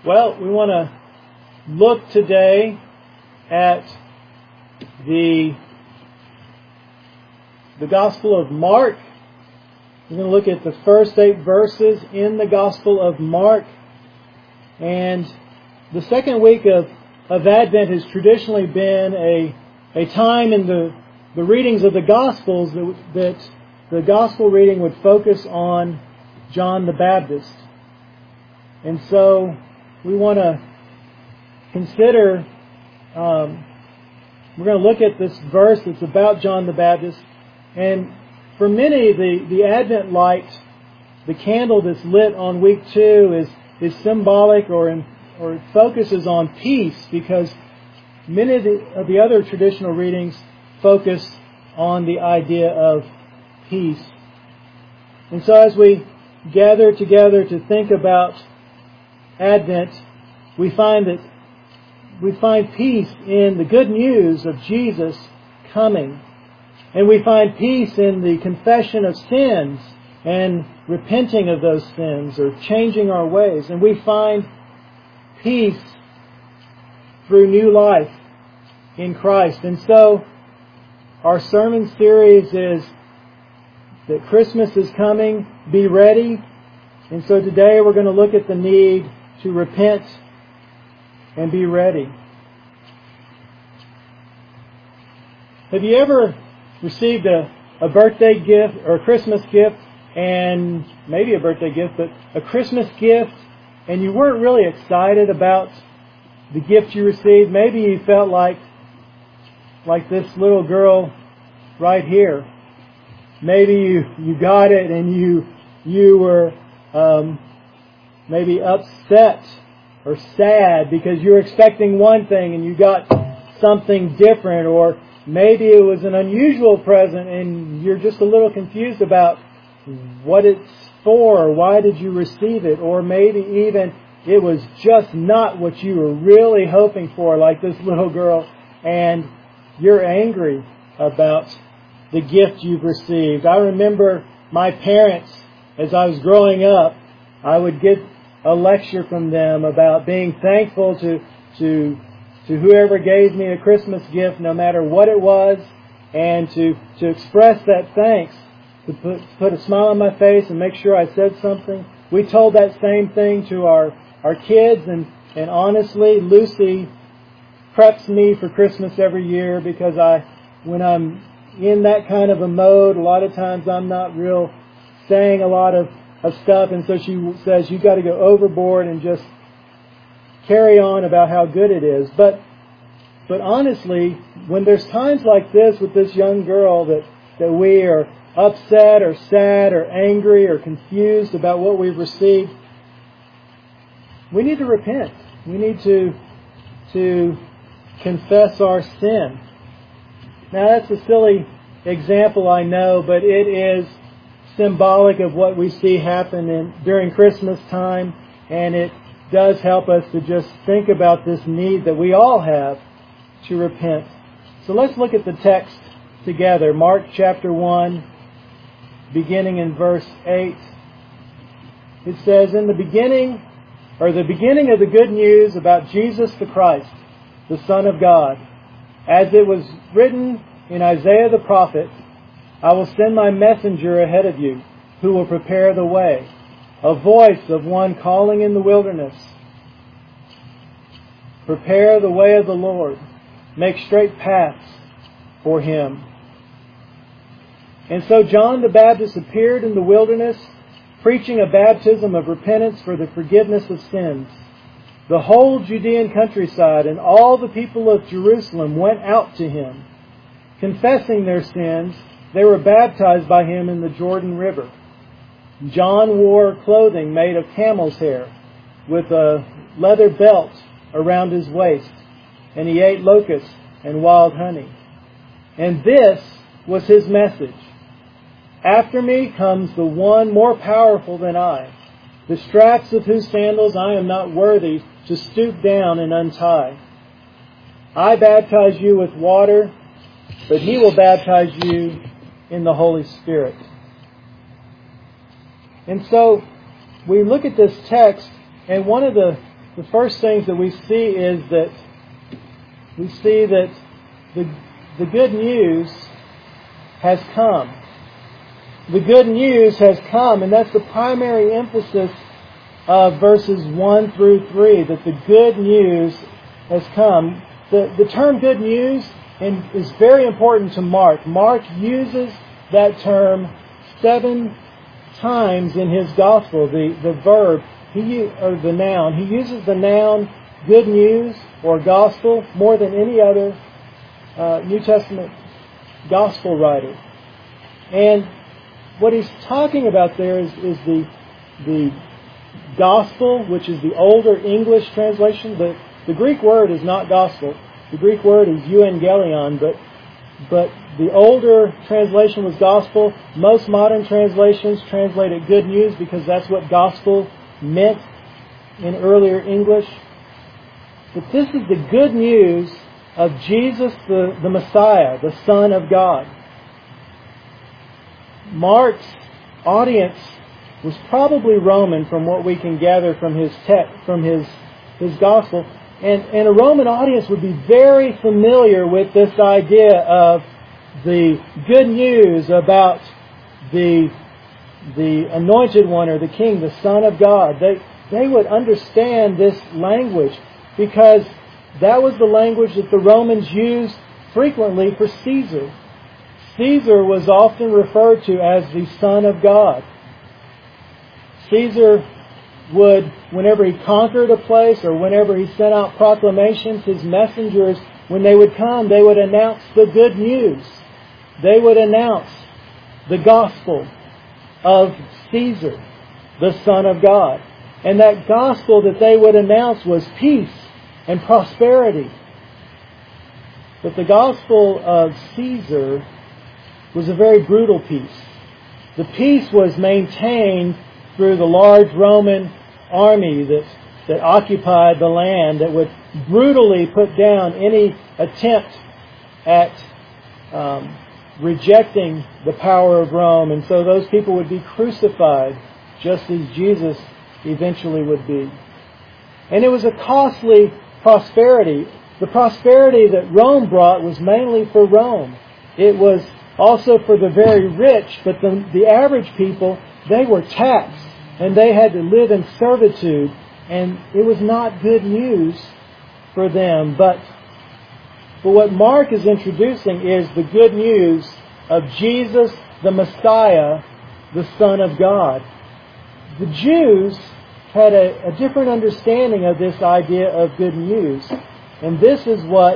Well, we want to look today at the Gospel of Mark. We're going to look at the first 8 verses in the Gospel of Mark. And the second week of Advent has traditionally been a time in the readings of the Gospels that the Gospel reading would focus on John the Baptist. And so we want to consider, we're going to look at this verse that's about John the Baptist. And for many, the Advent light, the candle that's lit on week 2 is symbolic or it focuses on peace, because many of the other traditional readings focus on the idea of peace. And so as we gather together to think about Advent, we find peace in the good news of Jesus coming. And we find peace in the confession of sins and repenting of those sins or changing our ways. And we find peace through new life in Christ. And so our sermon series is that Christmas is coming, be ready. And so today we're going to look at the need to repent and be ready. Have you ever received a birthday gift or a Christmas gift, and maybe a birthday gift, but a Christmas gift, and you weren't really excited about the gift you received? Maybe you felt like this little girl right here. Maybe you got it and you were maybe upset or sad because you were expecting one thing and you got something different, or maybe it was an unusual present and you're just a little confused about what it's for, or why did you receive it, or maybe even it was just not what you were really hoping for, like this little girl, and you're angry about the gift you've received. I remember my parents, as I was growing up, I would get a lecture from them about being thankful to whoever gave me a Christmas gift, no matter what it was, and to express that thanks, to put a smile on my face and make sure I said something. We told that same thing to our kids, and honestly, Lucy preps me for Christmas every year, because when I'm in that kind of a mode, a lot of times I'm not real saying a lot of stuff, and so she says, you got to go overboard and just carry on about how good it is. But honestly, when there's times like this with this young girl that we are upset or sad or angry or confused about what we've received, we need to repent. We need to confess our sin. Now that's a silly example, I know, but it is symbolic of what we see happen during Christmas time, and it does help us to just think about this need that we all have to repent. So let's look at the text together. Mark chapter 1, beginning in verse 8. It says, the beginning of the good news about Jesus the Christ, the Son of God, as it was written in Isaiah the prophet, I will send my messenger ahead of you, who will prepare the way, a voice of one calling in the wilderness. Prepare the way of the Lord, make straight paths for Him. And so John the Baptist appeared in the wilderness, preaching a baptism of repentance for the forgiveness of sins. The whole Judean countryside and all the people of Jerusalem went out to Him. Confessing their sins, they were baptized by Him in the Jordan River. John wore clothing made of camel's hair, with a leather belt around his waist, and he ate locusts and wild honey. And this was his message: after me comes the one more powerful than I, the straps of whose sandals I am not worthy to stoop down and untie. I baptize you with water, but He will baptize you in the Holy Spirit. And so we look at this text, and one of the the first things that we see is that the good news has come. The good news has come, and that's the primary emphasis of verses 1 through 3, that the good news has come. The term good news is very important to Mark. Mark uses that term 7 times in his gospel, the verb, or the noun. He uses the noun good news or gospel more than any other New Testament gospel writer. And what he's talking about there is the gospel, which is the older English translation. The Greek word is not gospel. The Greek word is euangelion, but the older translation was gospel. Most modern translations translate it good news because that's what gospel meant in earlier English. But this is the good news of Jesus, the Messiah, the Son of God. Mark's audience was probably Roman, from what we can gather from his text, from his gospel. And a Roman audience would be very familiar with this idea of the good news about the anointed one, or the king, the Son of God. They would understand this language because that was the language that the Romans used frequently for Caesar. Caesar was often referred to as the Son of God. Caesar would, whenever he conquered a place or whenever he sent out proclamations, his messengers, when they would come, they would announce the good news. They would announce the gospel of Caesar, the Son of God. And that gospel that they would announce was peace and prosperity. But the gospel of Caesar was a very brutal peace. The peace was maintained through the large Roman army that occupied the land, that would brutally put down any attempt at rejecting the power of Rome. And so those people would be crucified, just as Jesus eventually would be. And it was a costly prosperity. The prosperity that Rome brought was mainly for Rome. It was also for the very rich, but the average people, they were taxed and they had to live in servitude, and it was not good news for them. But what Mark is introducing is the good news of Jesus, the Messiah, the Son of God. The Jews had a different understanding of this idea of good news, and this is what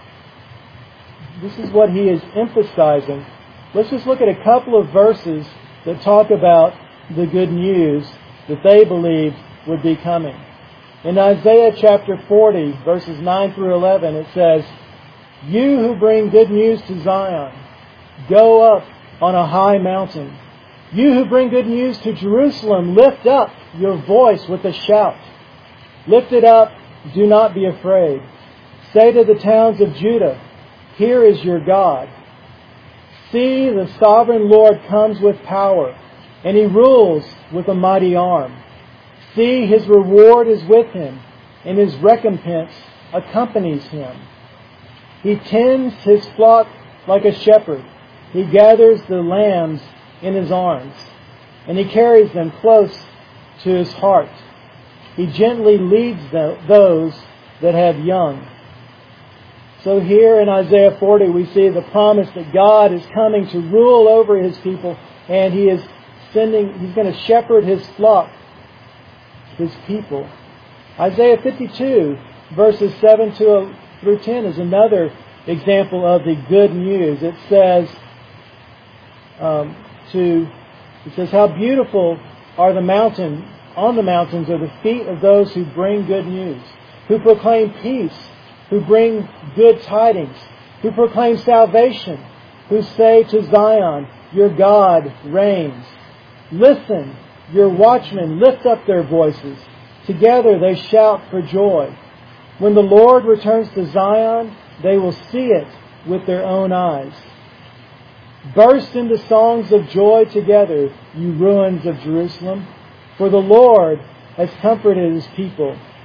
he is emphasizing. Let's just look at a couple of verses that talk about the good news that they believed would be coming. In Isaiah chapter 40, verses 9 through 11, it says, "You who bring good news to Zion, go up on a high mountain. You who bring good news to Jerusalem, lift up your voice with a shout. Lift it up, do not be afraid. Say to the towns of Judah, here is your God. See, the sovereign Lord comes with power, and He rules with a mighty arm. See, His reward is with Him, and His recompense accompanies Him. He tends His flock like a shepherd. He gathers the lambs in His arms, and He carries them close to His heart. He gently leads those that have young." So here in Isaiah 40 we see the promise that God is coming to rule over His people, and He's going to shepherd His flock, His people. Isaiah 52 verses 7 through 10 is another example of the good news. It says, "How beautiful are on the mountains are the feet of those who bring good news, who proclaim peace, who bring good tidings, who proclaim salvation, who say to Zion, your God reigns. Listen, your watchmen lift up their voices. Together they shout for joy. When the Lord returns to Zion, they will see it with their own eyes. Burst into songs of joy together, you ruins of Jerusalem, for the Lord has comforted His people.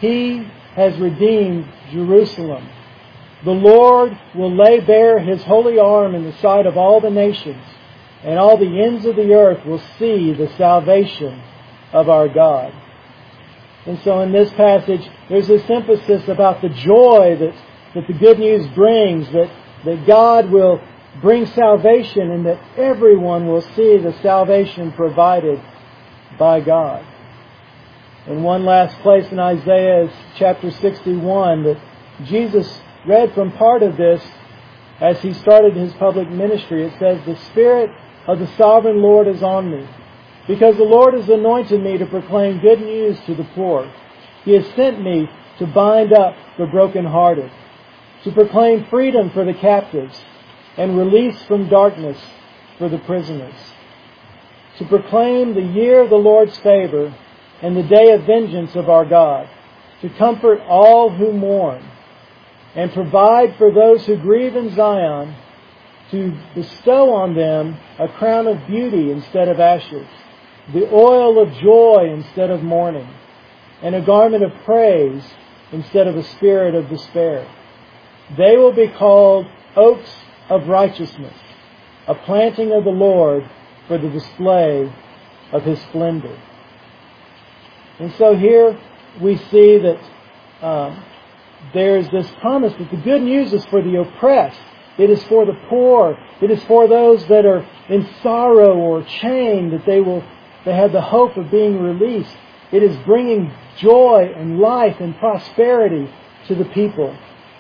He has redeemed Jerusalem. The Lord will lay bare His holy arm in the sight of all the nations, and all the ends of the earth will see the salvation of our God. And so in this passage, there's this emphasis about the joy that the good news brings, that God will bring salvation and that everyone will see the salvation provided by God. And one last place in Isaiah is chapter 61 that Jesus read from part of this as He started His public ministry. It says, "The Spirit of the Sovereign Lord is on me, because the Lord has anointed me to proclaim good news to the poor. He has sent me to bind up the brokenhearted, to proclaim freedom for the captives and release from darkness for the prisoners, to proclaim the year of the Lord's favor and the day of vengeance of our God, to comfort all who mourn, and provide for those who grieve in Zion, to bestow on them a crown of beauty instead of ashes, the oil of joy instead of mourning, and a garment of praise instead of a spirit of despair. They will be called oaks of righteousness, a planting of the Lord for the display of His splendor." And so here we see that there's this promise that the good news is for the oppressed. It is for the poor. It is for those that are in sorrow or chained, that they have the hope of being released. It is bringing joy and life and prosperity to the people.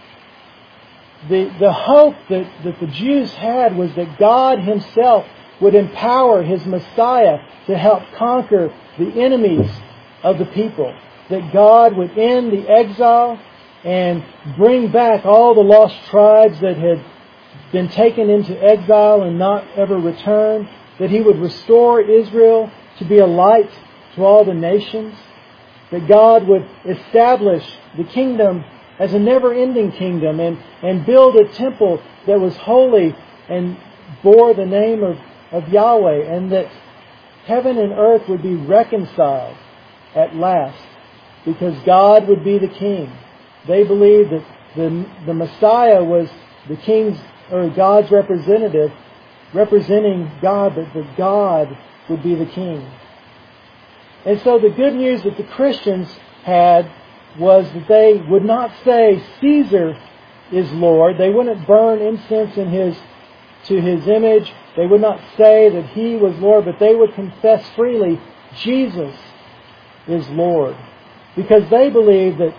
The hope that the Jews had was that God Himself would empower His Messiah to help conquer the enemies of the people. That God would end the exile and bring back all the lost tribes that had been taken into exile and not ever returned. That He would restore Israel to be a light to all the nations. That God would establish the kingdom as a never-ending kingdom and build a temple that was holy and bore the name of Yahweh, and that heaven and earth would be reconciled at last because God would be the king. They believed that the Messiah was the king's or God's representative, representing God, but that God would be the king. And so the good news that the Christians had was that they would not say Caesar is Lord. They wouldn't burn incense to his image. They would not say that He was Lord, but they would confess freely Jesus is Lord. Because they believed that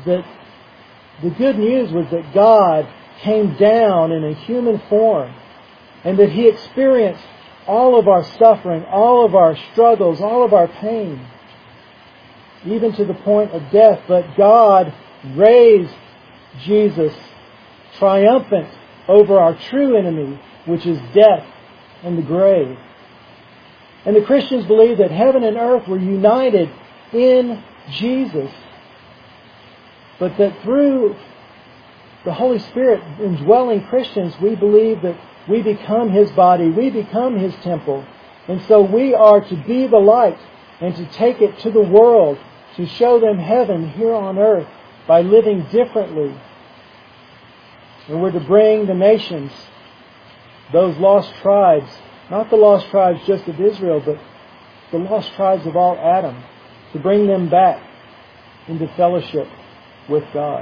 the good news was that God came down in a human form and that He experienced all of our suffering, all of our struggles, all of our pain, even to the point of death. But God raised Jesus triumphant over our true enemy, which is death and the grave. And the Christians believe that heaven and earth were united in Jesus, but that through the Holy Spirit indwelling Christians, we believe that we become His body, we become His temple. And so we are to be the light and to take it to the world, to show them heaven here on earth by living differently. And we're to bring the nations, those lost tribes, not the lost tribes just of Israel, but the lost tribes of all Adam, to bring them back into fellowship with God.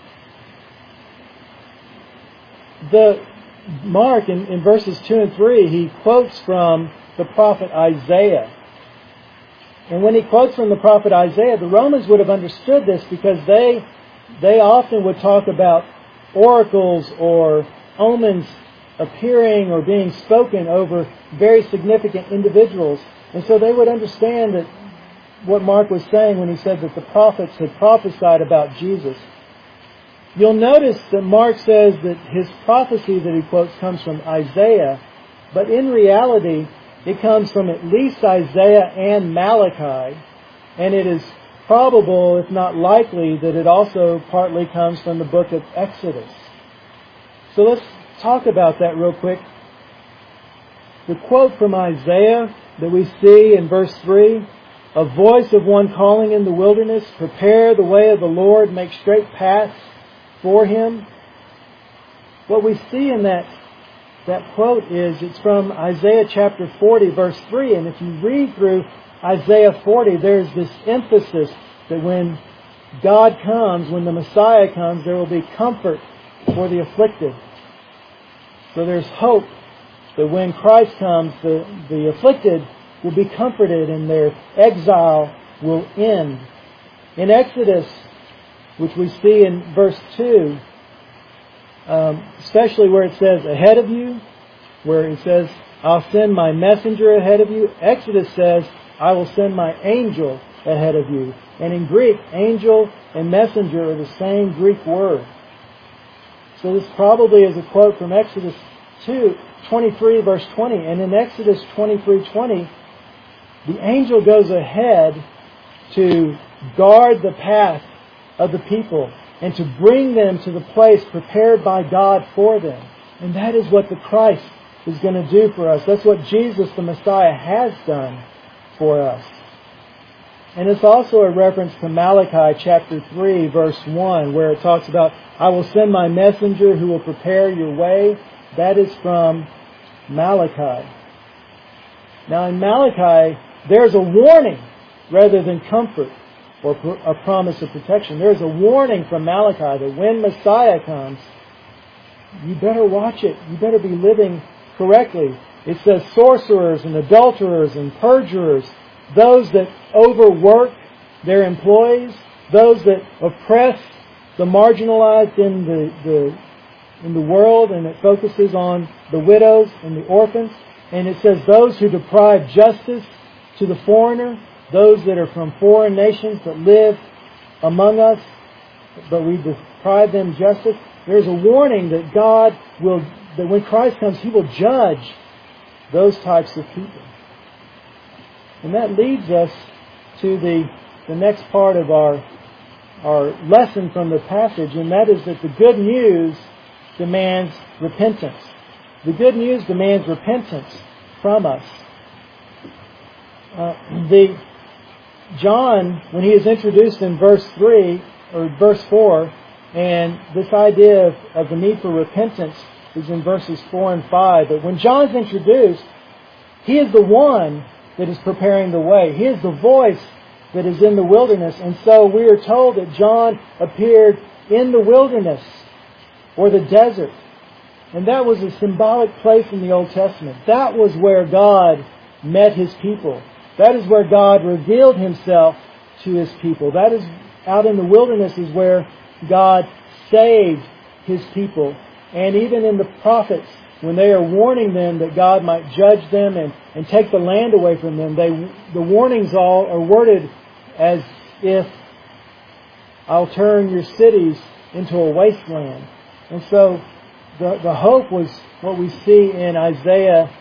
Mark, in verses 2 and 3, he quotes from the prophet Isaiah. And when he quotes from the prophet Isaiah, the Romans would have understood this because they often would talk about oracles or omens appearing or being spoken over very significant individuals. And so they would understand that what Mark was saying when he said that the prophets had prophesied about Jesus. You'll notice that Mark says that his prophecy that he quotes comes from Isaiah, but in reality it comes from at least Isaiah and Malachi, and it is probable, if not likely, that it also partly comes from the book of Exodus. So let's talk about that real quick. The quote from Isaiah that we see in verse 3 a voice of one calling in the wilderness, prepare the way of the Lord, make straight paths for Him. What we see in that quote is, it's from Isaiah chapter 40, verse 3. And if you read through Isaiah 40, there's this emphasis that when God comes, when the Messiah comes, there will be comfort for the afflicted. So there's hope that when Christ comes, the afflicted will be comforted and their exile will end. In Exodus, which we see in verse 2, especially where it says ahead of you, where it says, I'll send my messenger ahead of you. Exodus says, I will send my angel ahead of you. And in Greek, angel and messenger are the same Greek word. So this probably is a quote from Exodus 23 verse 20. And in Exodus 23:20, the angel goes ahead to guard the path of the people and to bring them to the place prepared by God for them. And that is what the Christ is going to do for us. That's what Jesus the Messiah has done for us. And it's also a reference to Malachi chapter 3 verse 1, where it talks about, I will send my messenger who will prepare your way. That is from Malachi. Now in Malachi, there's a warning rather than comfort or a promise of protection. There's a warning from Malachi that when Messiah comes, you better watch it. You better be living correctly. It says sorcerers and adulterers and perjurers, those that overwork their employees, those that oppress the marginalized in the world, and it focuses on the widows and the orphans. And it says those who deprive justice to the foreigner, those that are from foreign nations that live among us, but we deprive them justice. There's a warning that God will, that when Christ comes, He will judge those types of people. And that leads us to the next part of our lesson from the passage, and that is that the good news demands repentance. The good news demands repentance from us. John, when he is introduced in verse 3 or verse 4, and this idea of the need for repentance is in verses 4 and 5. But when John's introduced, he is the one that is preparing the way. He is the voice that is in the wilderness. And so we are told that John appeared in the wilderness or the desert. And that was a symbolic place in the Old Testament. That was where God met His people. That is where God revealed Himself to His people. That is out in the wilderness is where God saved His people. And even in the prophets, when they are warning them that God might judge them and take the land away from them, the warnings all are worded as if, I'll turn your cities into a wasteland. And so the hope was what we see in Hosea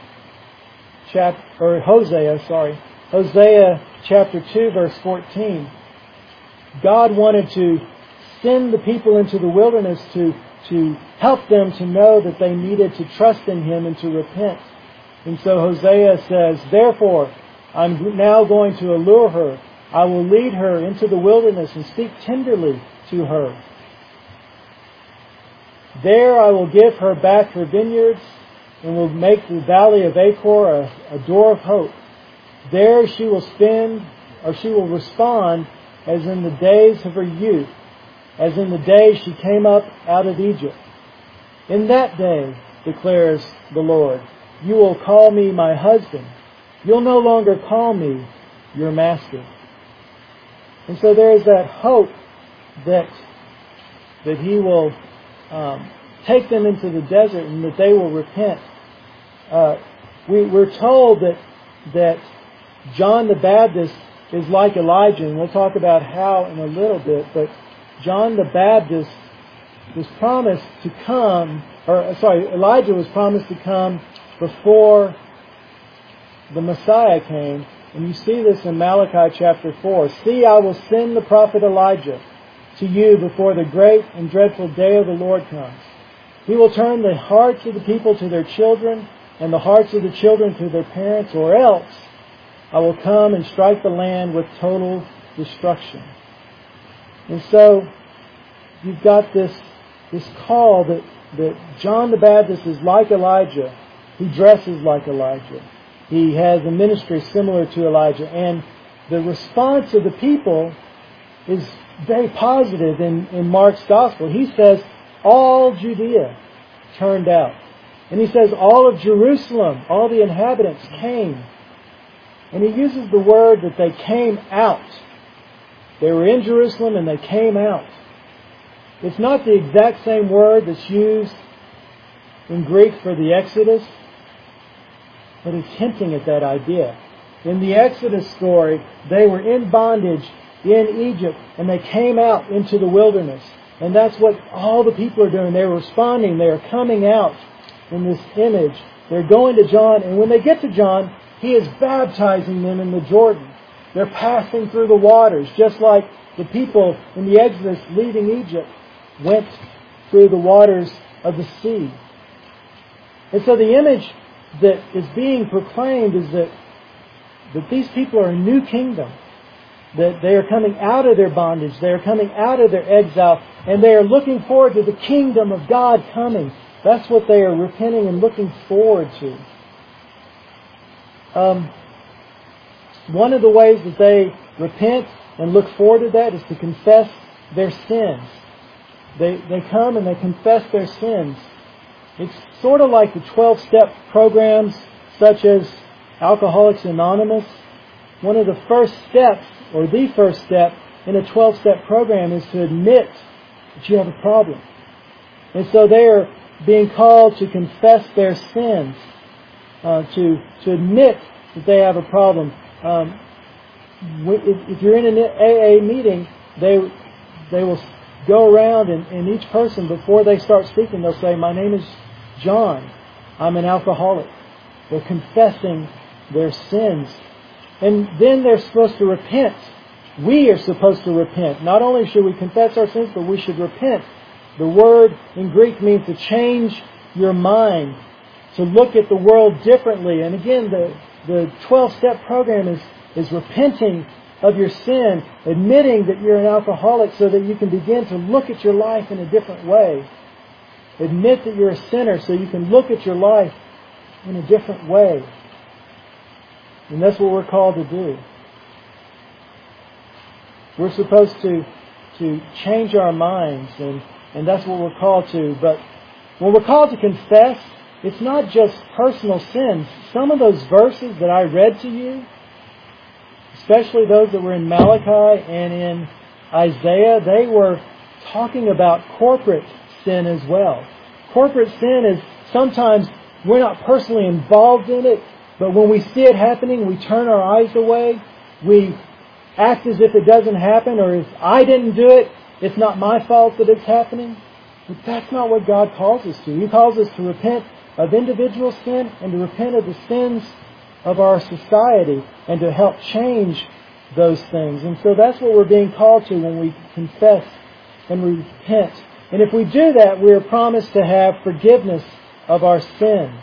chapter 2 verse 14. God wanted to send the people into the wilderness to help them to know that they needed to trust in Him and to repent. And so Hosea says, therefore, I'm now going to allure her. I will lead her into the wilderness and speak tenderly to her. There I will give her back her vineyards and will make the valley of Achor a door of hope. There she will respond as in the days of her youth, as in the day she came up out of Egypt. In that day, declares the Lord, you will call me my husband. You'll no longer call me your master. And so there is that hope that He will take them into the desert and that they will repent. We're told that John the Baptist is like Elijah, and we'll talk about how in a little bit, but John the Baptist was promised to come, Elijah was promised to come before the Messiah came. And you see this in Malachi chapter 4. See, I will send the prophet Elijah to you before the great and dreadful day of the Lord comes. He will turn the hearts of the people to their children and the hearts of the children to their parents, or else I will come and strike the land with total destruction. And so you've got this call that John the Baptist is like Elijah. He dresses like Elijah. He has a ministry similar to Elijah. And the response of the people is very positive in Mark's Gospel. He says, all Judea turned out. And he says, all of Jerusalem, all the inhabitants came. And he uses the word that they came out. They were in Jerusalem and they came out. It's not the exact same word that's used in Greek for the Exodus, but it's hinting at that idea. In the Exodus story, they were in bondage in Egypt and they came out into the wilderness. And that's what all the people are doing. They're responding. They are coming out in this image. They're going to John, and when they get to John, he is baptizing them in the Jordan. They're passing through the waters, just like the people in the Exodus leaving Egypt went through the waters of the sea. And so the image that is being proclaimed is that these people are a new kingdom. That they are coming out of their bondage. They are coming out of their exile. And they are looking forward to the kingdom of God coming. That's what they are repenting and looking forward to. One of the ways that they repent and look forward to that is to confess their sins. They come and they confess their sins. It's sort of like the 12-step programs such as Alcoholics Anonymous. One of the first steps, or the first step in a 12-step program, is to admit that you have a problem. And so they are being called to confess their sins, to admit that they have a problem. If you're in an AA meeting, they will go around and each person, before they start speaking, they'll say, "My name is John. I'm an alcoholic." They're confessing their sins. And then they're supposed to repent. We are supposed to repent. Not only should we confess our sins, but we should repent. The word in Greek means to change your mind, to look at the world differently. And again, the 12-step program is repenting of your sin, admitting that you're an alcoholic so that you can begin to look at your life in a different way. Admit that you're a sinner so you can look at your life in a different way. And that's what we're called to do. We're supposed to change our minds, and that's what we're called to. But when we're called to confess, it's not just personal sins. Some of those verses that I read to you, especially those that were in Malachi and in Isaiah, they were talking about corporate sin as well. Corporate sin is sometimes we're not personally involved in it, but when we see it happening, we turn our eyes away. We act as if it doesn't happen, or if I didn't do it, it's not my fault that it's happening. But that's not what God calls us to. He calls us to repent of individual sin and to repent of the sins of our society and to help change those things. And so that's what we're being called to when we confess and we repent. And if we do that, we are promised to have forgiveness of our sins.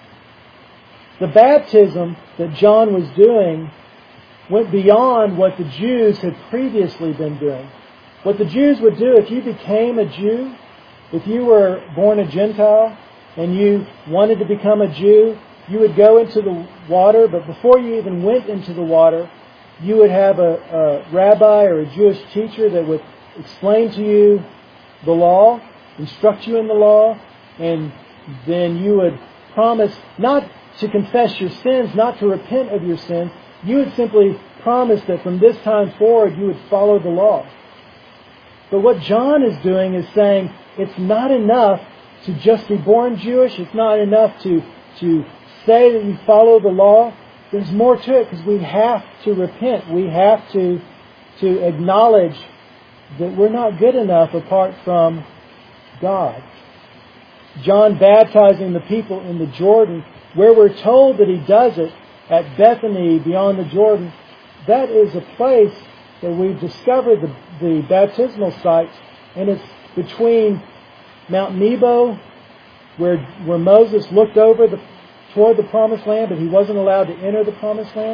The baptism that John was doing went beyond what the Jews had previously been doing. What the Jews would do, if you became a Jew, if you were born a Gentile and you wanted to become a Jew, you would go into the water, but before you even went into the water, you would have a rabbi or a Jewish teacher that would explain to you the law, instruct you in the law, and then you would promise not to confess your sins, not to repent of your sins. You would simply promise that from this time forward you would follow the law. But what John is doing is saying it's not enough to just be born Jewish. It's not enough to say that you follow the law. There's more to it because we have to repent. We have to acknowledge that we're not good enough apart from God. John baptizing the people in the Jordan, where we're told that he does it at Bethany beyond the Jordan, that is a place that we've discovered the baptismal sites, and it's between Mount Nebo, where Moses looked over toward the Promised Land, but he wasn't allowed to enter the Promised Land,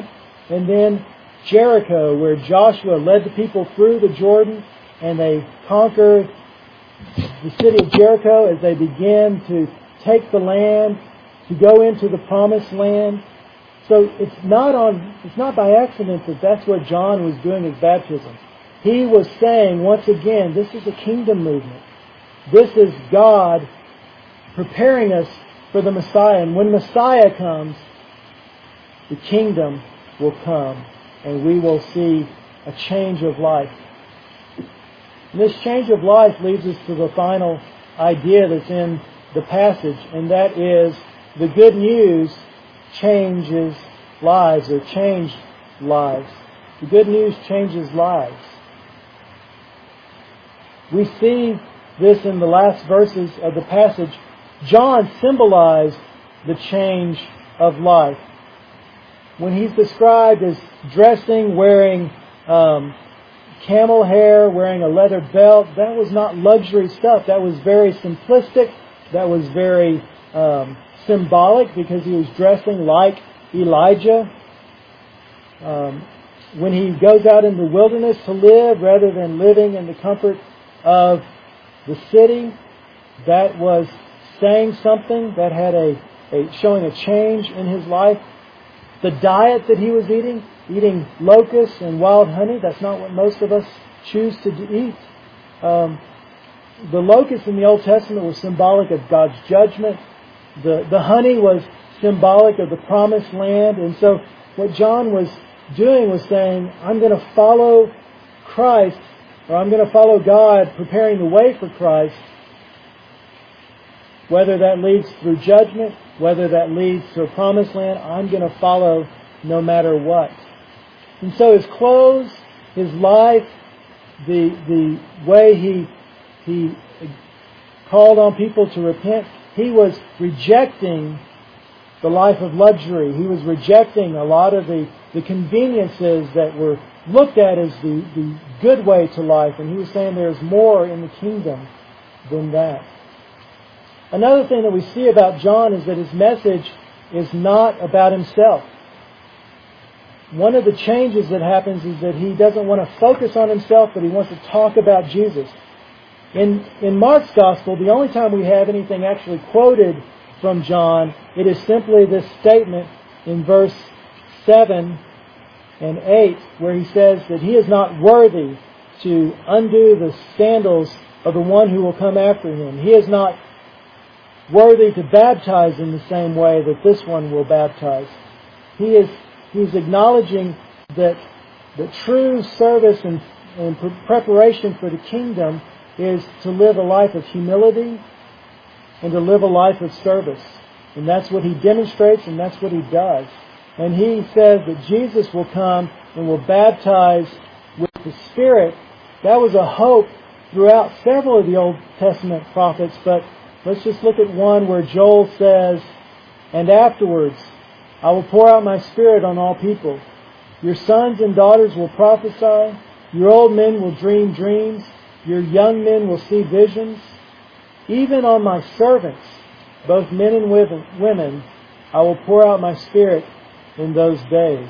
And then Jericho, where Joshua led the people through the Jordan and they conquered the city of Jericho as they began to take the land, to go into the promised land. So it's not by accident that that's where John was doing his baptism. He was saying, once again, this is a kingdom movement. This is God preparing us for the Messiah. And when Messiah comes, the kingdom will come and we will see a change of life. And this change of life leads us to the final idea that's in the passage, and that is the good news changes lives, or changed lives. The good news changes lives. We see this in the last verses of the passage. John symbolized the change of life. When he's described as dressing, wearing camel hair, wearing a leather belt, that was not luxury stuff. That was very simplistic. That was very symbolic, because he was dressing like Elijah. When he goes out in the wilderness to live rather than living in the comfort of the city, that was saying something, that had showing a change in his life. The diet that he was eating locusts and wild honey, that's not what most of us choose to eat. The locusts in the Old Testament were symbolic of God's judgment. The honey was symbolic of the promised land. And so what John was doing was saying, I'm going to follow Christ, or I'm going to follow God, preparing the way for Christ. Whether that leads through judgment, whether that leads to a promised land, I'm going to follow no matter what. And so his clothes, his life, the way he called on people to repent, he was rejecting the life of luxury. He was rejecting a lot of the conveniences that were looked at as the good way to life. And he was saying there's more in the kingdom than that. Another thing that we see about John is that his message is not about himself. One of the changes that happens is that he doesn't want to focus on himself, but he wants to talk about Jesus. In Mark's Gospel, the only time we have anything actually quoted from John, it is simply this statement in verse 7 and 8, where he says that he is not worthy to undo the sandals of the one who will come after him. He is not worthy to baptize in the same way that this one will baptize. He's acknowledging that the true service and preparation for the kingdom is to live a life of humility and to live a life of service. And that's what he demonstrates, and that's what he does. And he says that Jesus will come and will baptize with the Spirit. That was a hope throughout several of the Old Testament prophets, but let's just look at one where Joel says, "And afterwards I will pour out my Spirit on all people. Your sons and daughters will prophesy. Your old men will dream dreams. Your young men will see visions. Even on my servants, both men and women, I will pour out my Spirit in those days."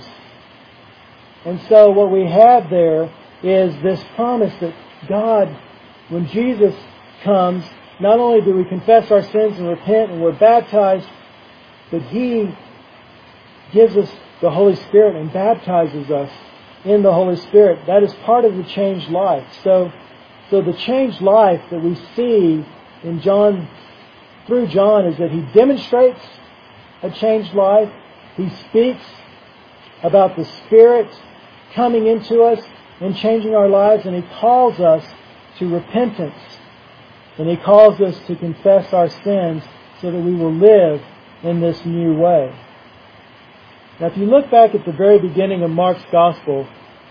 And so what we have there is this promise that God, when Jesus comes, not only do we confess our sins and repent and we're baptized, but He gives us the Holy Spirit and baptizes us in the Holy Spirit. That is part of the changed life. So the changed life that we see in John, through John, is that he demonstrates a changed life. He speaks about the Spirit coming into us and changing our lives, and he calls us to repentance. And he calls us to confess our sins so that we will live in this new way. Now, if you look back at the very beginning of Mark's Gospel,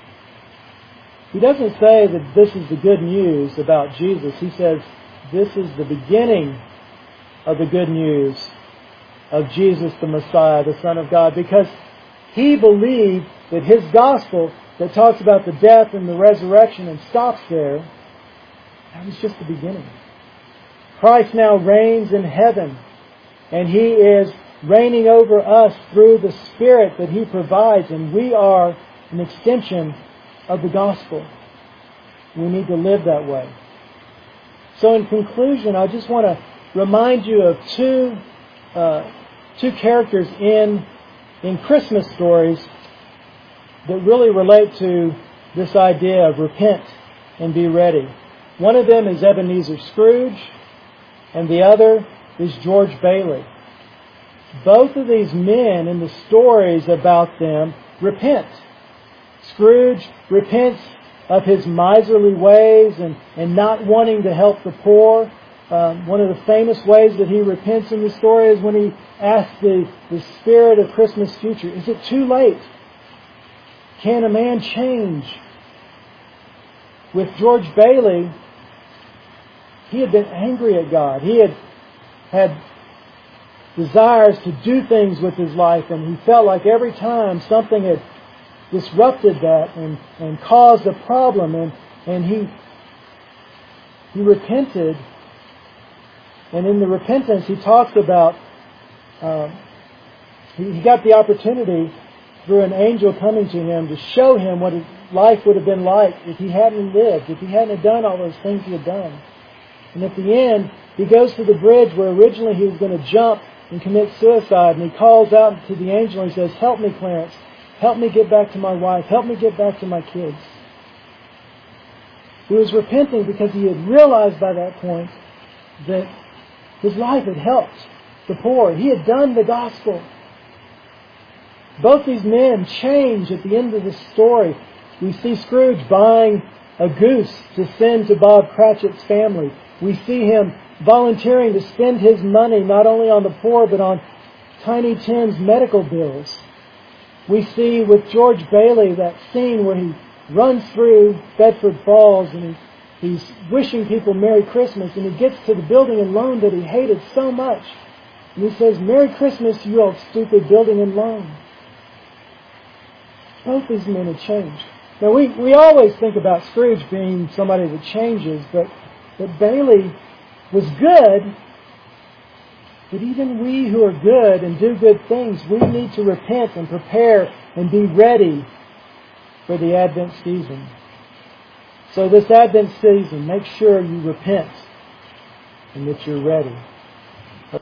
he doesn't say that this is the good news about Jesus. He says this is the beginning of the good news of Jesus the Messiah, the Son of God, because he believed that his Gospel that talks about the death and the resurrection and stops there, that was just the beginning. Christ now reigns in heaven, and He is reigning over us through the Spirit that He provides, and we are an extension of the gospel. We need to live that way. So in conclusion, I just want to remind you of two characters in Christmas stories that really relate to this idea of repent and be ready. One of them is Ebenezer Scrooge, and the other is George Bailey. Both of these men, in the stories about them, repent. Scrooge repents of his miserly ways and not wanting to help the poor. One of the famous ways that he repents in the story is when he asks the spirit of Christmas future, is it too late? Can a man change? With George Bailey, he had been angry at God. He had desires to do things with his life, and he felt like every time something had disrupted that and caused a problem, and he repented. And in the repentance, he talks about he got the opportunity through an angel coming to him to show him what his life would have been like if he hadn't lived, if he hadn't done all those things he had done. And at the end, he goes to the bridge where originally he was going to jump and commit suicide, and he calls out to the angel and he says, "Help me, Clarence. Help me get back to my wife. Help me get back to my kids." He was repenting because he had realized by that point that his life had helped the poor. He had done the gospel. Both these men change at the end of the story. We see Scrooge buying a goose to send to Bob Cratchit's family. We see him volunteering to spend his money not only on the poor but on Tiny Tim's medical bills. We see with George Bailey that scene where he runs through Bedford Falls and he's wishing people Merry Christmas, and he gets to the building and loan that he hated so much. And he says, "Merry Christmas, you old stupid building and loan." Both these men had changed. Now we always think about Scrooge being somebody that changes, but Bailey was good. But even we who are good and do good things, we need to repent and prepare and be ready for the Advent season. So this Advent season, make sure you repent and that you're ready.